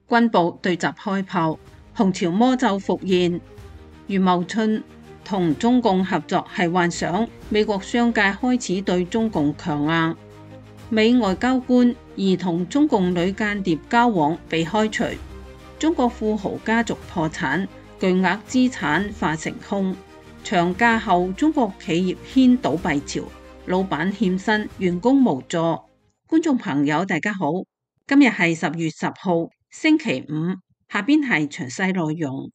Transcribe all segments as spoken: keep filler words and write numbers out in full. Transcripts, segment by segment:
軍部對習開炮，紅潮魔咒復現。余茂春同中共合作係幻想，美國商界開始對中共強硬。美外交官疑同中共女間諜交往被開除。中國富豪家族破產，巨額資產化成空。長假後中國企業掀倒閉潮，老闆欠薪，員工無助。觀眾朋友大家好，今日係十月十號星期五，下邊係詳細內容。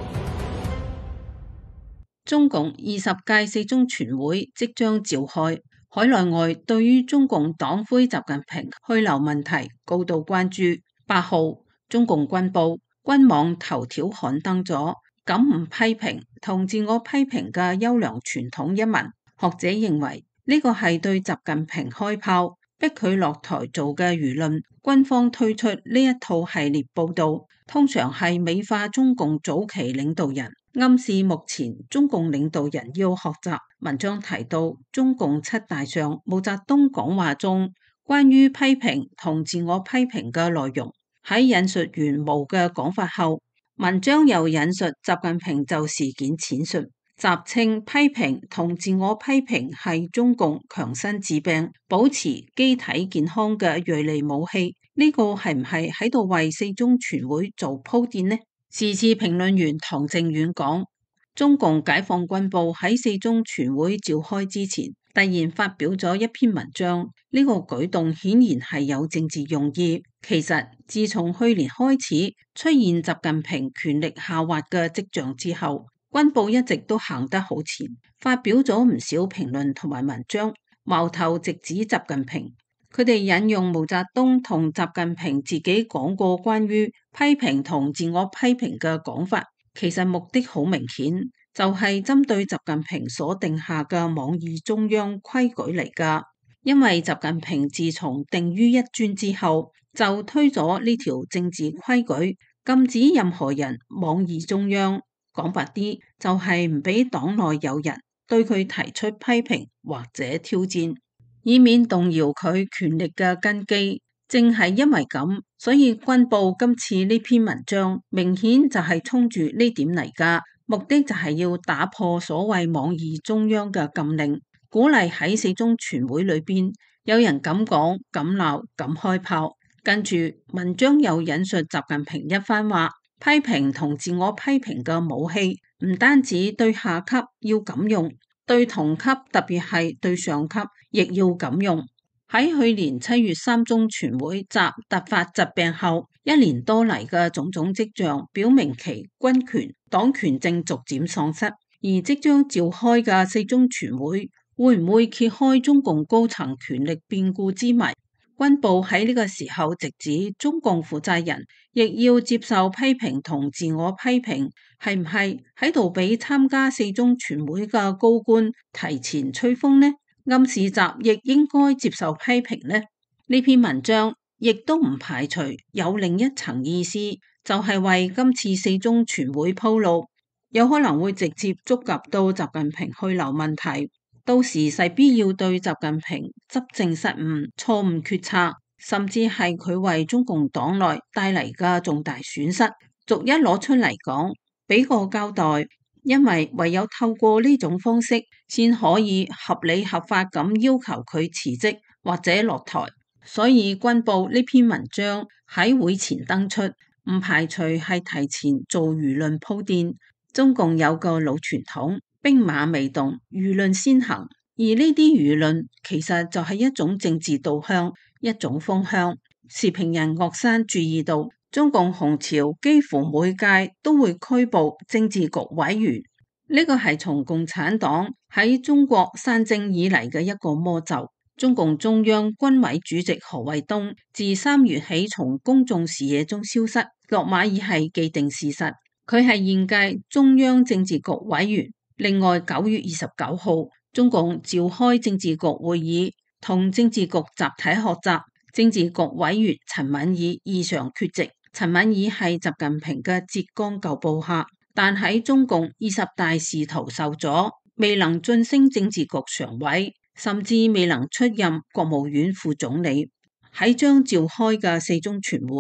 中共二十屆四中全會即將召開，海內外對於中共黨魁習近平去留問題高度關注。八號，中共軍報軍網頭條刊登咗敢唔批評同自我批評嘅優良傳統一文。學者認為呢個係對習近平開炮，逼佢落台做嘅輿論。軍方推出呢一套系列報道，通常係美化中共早期領導人，暗示目前中共領導人要學習。文章提到中共七大上毛澤東講話中關於批評同自我批評嘅內容。喺引述袁毛嘅講法後，文章又引述習近平就事件闡述，習稱批評同自我批評係中共強身治病、保持機體健康嘅銳利武器。呢、這個係唔係喺度為四中全會做鋪墊呢？時事評論員唐正遠講，中共解放軍報喺四中全會召開之前，突然發表咗一篇文章，呢、這個舉動顯然係有政治用意。其實自從去年開始出現習近平權力下滑嘅跡象之後，軍報一直都行得好前，發表咗唔少評論同埋文章，矛頭直指習近平。佢哋引用毛澤東同習近平自己講過關於批評同自我批評嘅講法，其實目的好明顯，就係針對習近平所定下嘅網易中央規矩嚟㗎。因為習近平自從定於一尊之後，就推咗呢條政治規矩，禁止任何人網易中央。講白啲，就係唔俾黨內有人對佢提出批評或者挑戰，以免動搖佢權力嘅根基。正係因為咁，所以軍報今次呢篇文章明顯就係衝住呢點嚟㗎，目的就係要打破所謂網易中央嘅禁令，鼓勵喺四中全會裏邊有人敢講、敢鬧、敢開炮。跟住文章又引述習近平一番話，批評同自我批評嘅武器唔單止對下級要敢用，對同級特別係對上級亦要敢用。喺去年七月三中全會習突發疾病後，一年多嚟嘅種種跡象表明其軍權黨權正逐漸喪失，而即將召開嘅四中全會會唔會揭開中共高層權力變故之謎？軍報喺呢個時候直指中共負責人亦要接受批評同自我批評，係唔係喺度俾參加四中全會嘅高官提前吹風呢？暗示習亦應該接受批評呢？呢篇文章亦都唔排除有另一層意思，就係為今次四中全會鋪路，有可能會直接觸及到習近平去留問題。到時勢必要對習近平執政失誤、錯誤決策，甚至係佢為中共黨內帶嚟嘅重大損失，逐一攞出嚟講，俾個交代。因為唯有透過呢種方式，先可以合理合法咁要求佢辭職或者落台。所以軍報呢篇文章喺會前登出，唔排除係提前做輿論鋪墊。中共有個老傳統，兵馬未動，輿論先行，而呢啲輿論其實就係一種政治導向，一種風向。時評人岳山注意到，中共紅潮幾乎每屆都會拘捕政治局委員，呢個係從共產黨喺中國散政以嚟嘅一個魔咒。中共中央軍委主席何衛東自三月起從公眾視野中消失，落馬已係既定事實。佢係現屆中央政治局委員。另外，九月二十九號，中共召開政治局會議，同政治局集體學習。政治局委員陳敏爾異常缺席。陳敏爾係習近平嘅浙江舊部下，但喺中共二十大仕途受阻，未能晉升政治局常委，甚至未能出任國務院副總理。喺將召開嘅四中全會，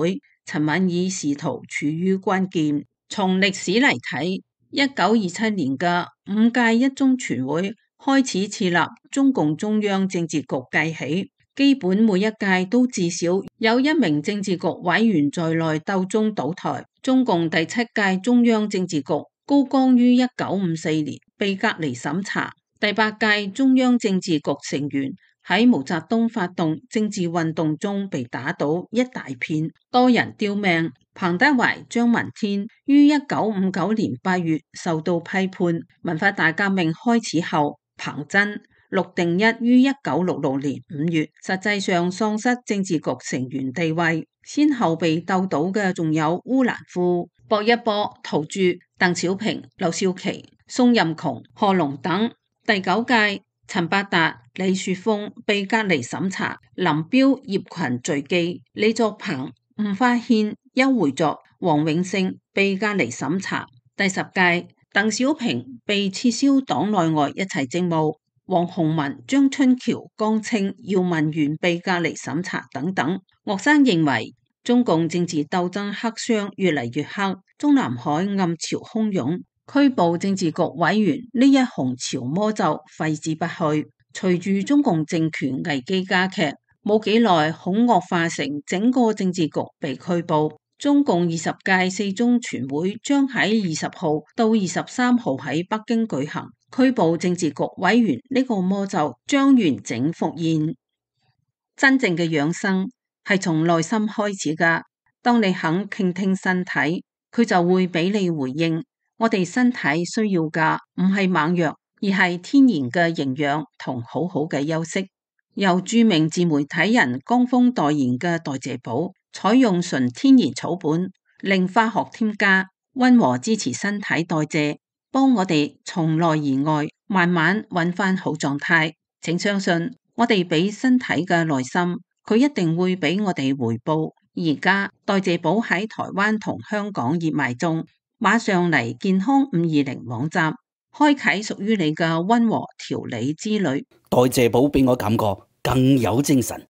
陳敏爾試圖處於關鍵。從歷史嚟睇，一九二七年嘅五屆一中全會開始設立中共中央政治局計起，基本每一屆都至少有一名政治局委員在內鬥中倒台。中共第七屆中央政治局高崗於一九五四年被隔離審查，第八屆中央政治局成員喺毛澤東發動政治運動中被打倒一大片，多人丟命。彭德懷、張聞天於一九五九年八月受到批判。文化大革命開始後，彭真、陸定一於一九六六年五月實際上喪失政治局成員地位。先後被鬥倒嘅仲有烏蘭夫、薄一波、陶鑄、鄧小平、劉少奇、宋任窮、賀龍等。第九屆陳伯達、李雪峰被隔離審查，林彪、葉群墜機，李作鵬、吳化憲、邱會作、黃永勝被隔離審查。第十屆鄧小平被撤銷黨內外一切職務，王洪文、張春橋、江青、姚文元被隔離審查等等。岳生認為中共政治鬥爭黑箱越嚟越黑，中南海暗潮洶湧，拘捕政治局委員呢一紅潮魔咒揮之不去。隨住中共政權危機加劇，冇幾耐恐惡化成整個政治局被拘捕。中共二十屆四中全會將喺二十號到二十三號喺北京舉行，拘捕政治局委員呢個魔咒將完整復現。真正嘅養生係從內心開始噶，當你肯傾聽身體，佢就會俾你回應。我哋身體需要噶唔係猛藥，而係天然嘅營養同好好嘅休息。由著名自媒體人江峰代言嘅代謝寶，採用純天然草本，零化學添加，溫和支持身體代謝，幫我哋從內而外慢慢揾翻好狀態。請相信我哋俾身體嘅耐心，佢一定會俾我哋回報。而家代謝寶喺台灣同香港熱賣中，馬上嚟健康五二零網站，開啟屬於你嘅溫和調理之旅。 代謝寶俾我感覺更有精神。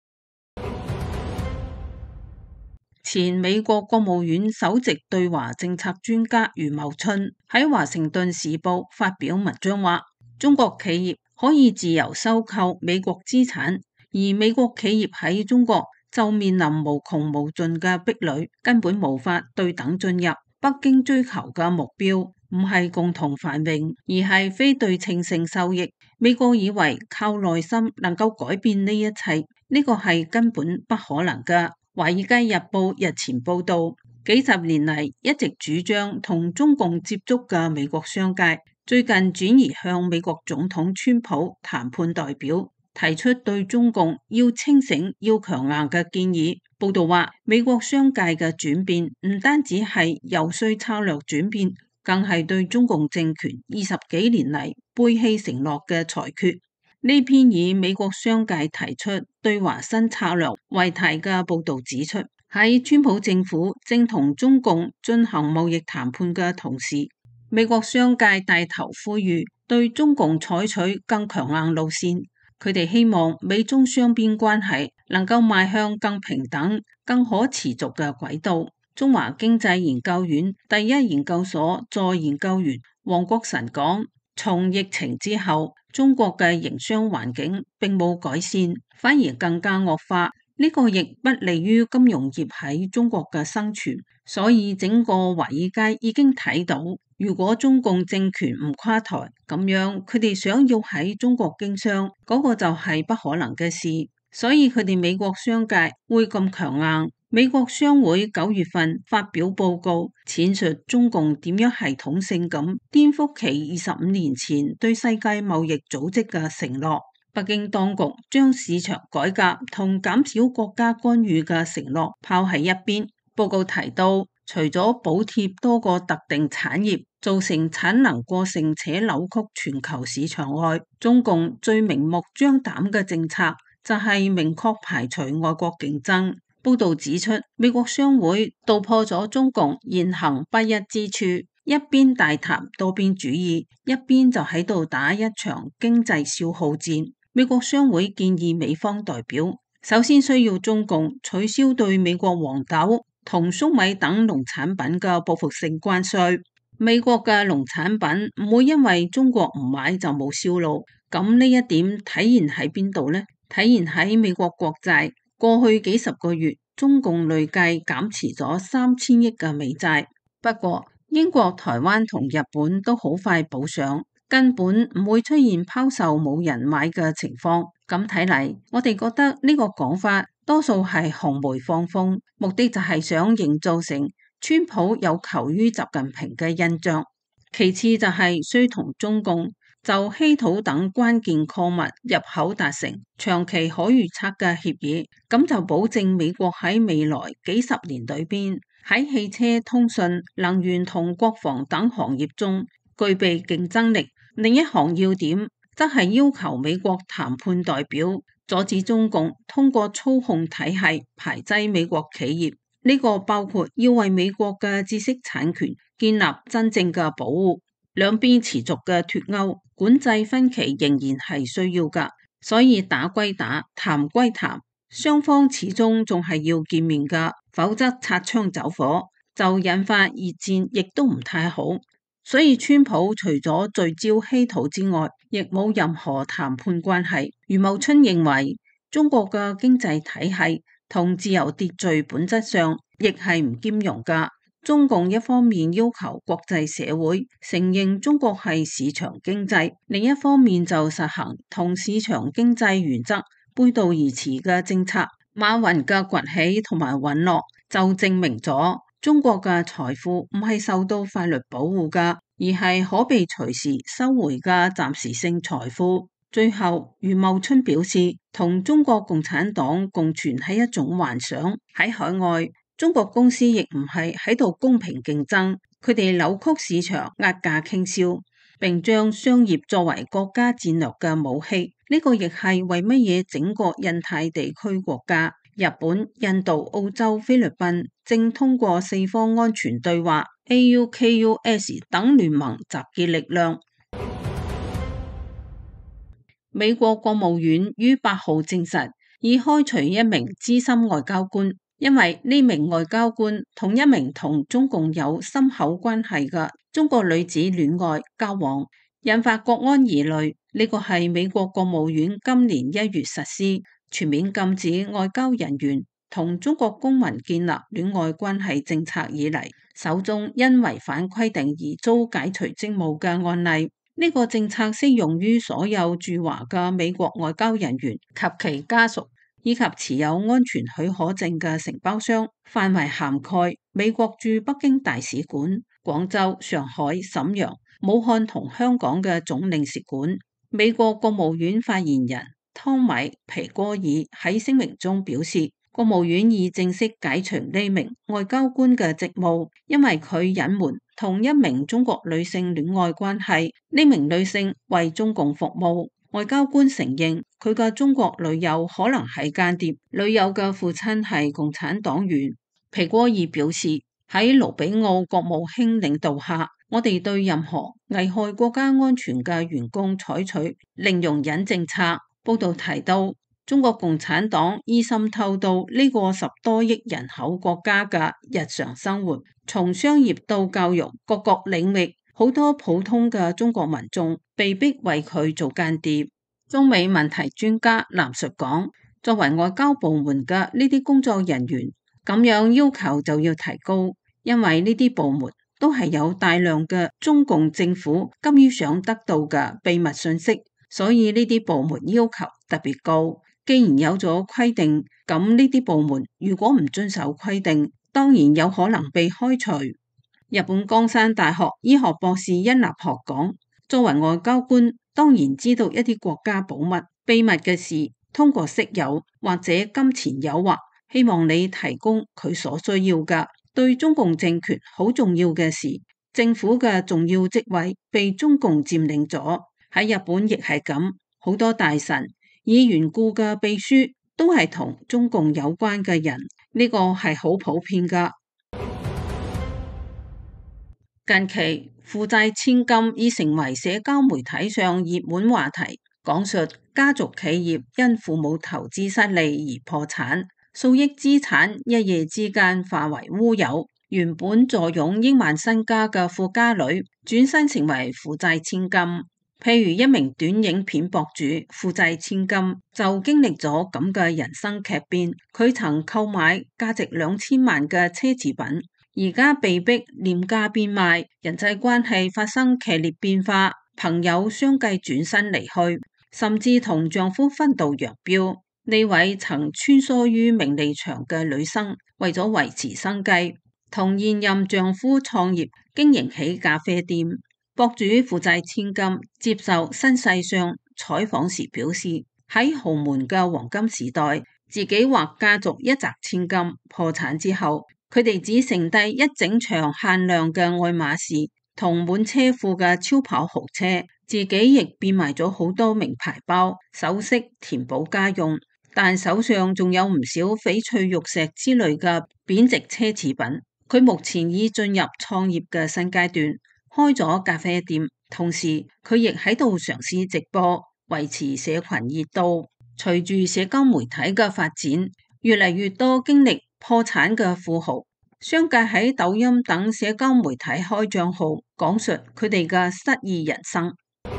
前美國國務院首席對華政策專家余茂春喺華盛頓時報發表文章話，中國企業可以自由收購美國資產，而美國企業喺中國就面臨無窮無盡嘅壁壘，根本無法對等進入。北京追求嘅目標唔係共同繁榮，而係非對稱性收益。美國以為靠耐心能夠改變呢一切，呢個係根本不可能嘅。華爾街日報日前報道，幾十年嚟一直主張同中共接觸嘅美國商界，最近轉移向美國總統川普談判代表，提出對中共要清醒、要強硬嘅建議。報道話，美國商界嘅轉變唔單止係游說策略轉變，更係對中共政權二十幾年嚟背棄承諾嘅裁決。呢篇以美國商界提出對華新策略為題嘅報道指出，喺川普政府正同中共進行貿易談判嘅同時，美國商界帶頭呼籲對中共採取更強硬路線。佢哋希望美中雙邊關係能夠邁向更平等、更可持續嘅軌道。中華經濟研究院第一研究所助研究員黃國臣講，從疫情之後，中國嘅營商環境並冇改善，反而更加惡化。呢個亦不利於金融業喺中國嘅生存。所以整個華爾街已經睇到，如果中共政權唔垮台，咁樣佢哋想要喺中國經商，嗰個就係不可能嘅事。所以佢哋美國商界會咁強硬。美國商會九月份發表報告，闡述中共點樣系統性咁顛覆其二十五年前對世界貿易組織嘅承諾。北京當局將市場改革同減少國家干預嘅承諾拋喺一邊。報告提到，除咗補貼多個特定產業，造成產能過剩且扭曲全球市場外，中共最明目張膽嘅政策就係明確排除外國競爭。報道指出，美國商會道破咗中共言行不一之處，一邊大談多邊主義，一邊就喺度打一場經濟消耗戰。美國商會建議美方代表，首先需要中共取消對美國黃豆、 同粟米等農產品嘅報復性關稅。美國嘅農產品唔會因為中國唔買就冇銷路，咁呢一點體現喺邊度呢？體現喺美國國債，過去幾十個月，中共累計減持咗三千億嘅美債。不過英國、台灣同日本都好快補上，根本唔會出現拋售冇人買嘅情況。咁睇嚟，我哋覺得呢個講法多數係紅媒放風，目的就係想營造成川普有求於習近平嘅印象。其次就係需同中共就稀土等關鍵礦物入口達成長期可預測嘅協議，咁就保證美國喺未來幾十年裏邊喺汽車、通訊、能源同國防等行業中具備競爭力。另一項要點則係要求美國談判代表阻止中共通過操控體系排擠美國企業。呢個包括要為美國嘅知識產權建立真正嘅保護，兩邊持續嘅脫鈎管制分歧仍然係需要㗎，所以打歸打，談歸談，雙方始終仲係要見面㗎，否則擦槍走火就引發熱戰，亦都唔太好。所以川普除咗聚焦稀土之外，亦冇任何談判關係。余茂春認為中國嘅經濟體系同自由秩序本質上亦係唔兼容㗎。中共一方面要求國際社會承認中國係市場經濟，另一方面就實行同市場經濟原則背道而馳嘅政策。馬雲嘅崛起同埋隕落就證明咗中國嘅財富唔係受到法律保護㗎，而係可被隨時收回嘅暫時性財富。最後，余茂春表示，同中國共產黨共存係一種幻想。喺海外，中國公司亦唔係喺度公平競爭，佢哋扭曲市場、壓價傾銷，並將商業作為國家戰略嘅武器。呢個亦係為乜嘢整個印太地區國家日本、印度、澳洲、菲律賓正通過四方安全對話 A U K U S 等聯盟集結力量。美國國務院於八號證實，已開除一名資深外交官，因為呢名外交官同一名同中共有深厚關係嘅中國女子戀愛交往，引發國安疑慮。呢個係美國國務院今年一月實施全面禁止外交人員同中國公民建立戀愛關係政策以嚟，首宗因違反規定而遭解除職務嘅案例。呢個政策適用於所有駐華嘅美國外交人員及其家屬，以及持有安全許可證嘅承包商，範圍涵蓋美國駐北京大使館、廣州、上海、瀋陽、武漢同香港嘅總領事館。美國國務院發言人湯米皮戈爾喺聲明中表示，國務院已正式解除呢名外交官嘅職務，因為佢隱瞞同一名中國女性戀愛關係。呢名女性為中共服務，外交官承認佢嘅中國女友可能係間諜，女友嘅父親係共產黨員。皮戈爾表示，喺盧比奧國務卿領導下，我哋對任何危害國家安全嘅員工採取零容忍政策。報道提到，中國共產黨已滲透到呢個十多億人口國家嘅日常生活，從商業到教育各個領域，好多普通嘅中國民眾被逼為佢做間諜。中美問題專家藍述講，作為外交部門嘅呢啲工作人員，咁樣要求就要提高，因為呢啲部門都係有大量嘅中共政府急於想得到嘅秘密信息，所以呢啲部門要求特別高。既然有咗規定，咁呢啲部門如果唔遵守規定，當然有可能被開除。日本江山大學醫學博士殷立學講，作為外交官，當然知道一啲國家保密秘密嘅事，通過色誘或者金錢誘惑，希望你提供佢所需要嘅。對中共政權好重要嘅事，政府嘅重要職位被中共佔領咗。喺日本亦係咁，好多大臣、以緣故嘅秘書都係同中共有關嘅人，呢個係好普遍噶。近期負債千金已成為社交媒體上熱門話題，講述家族企業因父母投資失利而破產， 數億資產一夜之間化為烏有。原本坐擁億萬身家嘅富家女，轉身成為負債千金。譬如一名短影片博主，負債千金，就經歷咗咁嘅人生劇變。佢曾購買價值兩千萬嘅奢侈品，而家被逼廉價變賣，人際關係發生劇烈變化，朋友相繼轉身離去，甚至同丈夫分道揚鑣。呢位曾穿梭於名利場嘅女生，為咗維持生計，同現任丈夫創業經營起咖啡店。博主負債千金，接受新世相採訪時表示，喺豪門嘅黃金時代，自己或家族一擲千金，破產之後，佢哋只剩低一整場限量嘅愛馬仕同滿車庫嘅超跑豪車，自己亦變賣咗好多名牌包、首飾填補家用，但手上仲有唔少翡翠玉石之類嘅貶值奢侈品。佢目前已進入創業嘅新階段，開咗咖啡店，同時佢亦喺度嘗試直播，維持社群熱度。隨住社交媒體嘅發展，越嚟越多經歷破產嘅富豪，相繼喺抖音等社交媒體開賬號，講述佢哋嘅失意人生。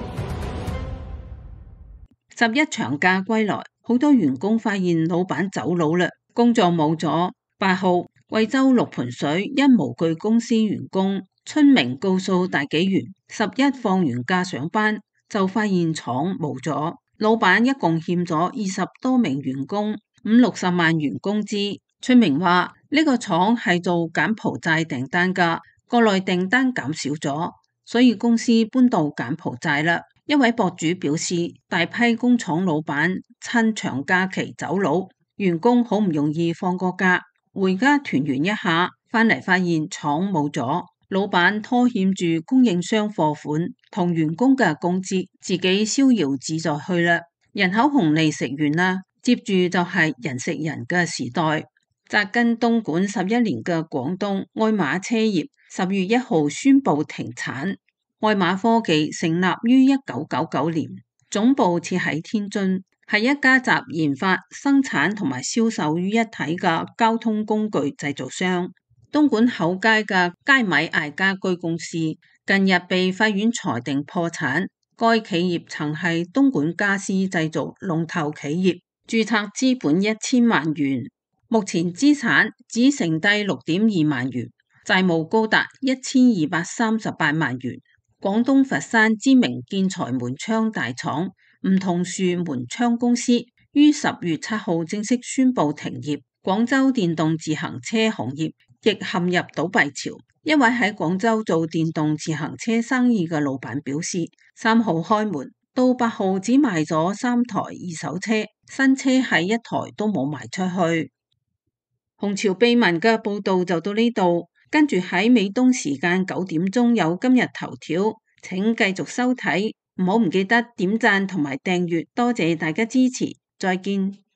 十一長假歸來，好多員工發現老闆走佬啦，工作冇咗。八號，貴州六盤水一模具公司員工春明告訴大紀元，十一放完假上班就發現廠冇咗，老闆一共欠咗二十多名員工五六十萬元工資。春明話呢個廠係做柬埔寨訂單噶，國內訂單減少咗，所以公司搬到柬埔寨啦。一位博主表示，大批工廠老闆趁長假期走佬，員工好唔容易放個假，回家團圓一下，翻嚟發現廠冇咗，老闆拖欠住供應商貨款同員工嘅工資，自己逍遙自在去啦。人口紅利食完啦，接住就係人食人嘅時代。紮根東莞十一年嘅廣東愛瑪車業十月一號宣布停產。愛瑪科技成立於一九九九年，總部設喺天津，係一家集研發、生產同埋銷售於一體嘅交通工具製造商。東莞厚街嘅佳米艾家居公司近日被法院裁定破產。該企業曾係東莞家私製造龍頭企業，註冊資本一千萬元，目前資產只剩低六點二萬元，債務高達一千二百三十八萬元。廣東佛山知名建材門窗大廠梧桐樹門窗公司於十月七號正式宣布停業。廣州電動自行車行業亦陷入倒閉潮。一位喺廣州做電動自行車生意嘅老闆表示，三號開門到八號只賣咗三台二手車，新車係一台都冇賣出去。紅潮秘聞嘅報道就到呢度。跟住喺美東時間九點鐘有今日頭條，請繼續收睇，唔好唔記得點讚同埋訂閱，多謝大家支持，再見。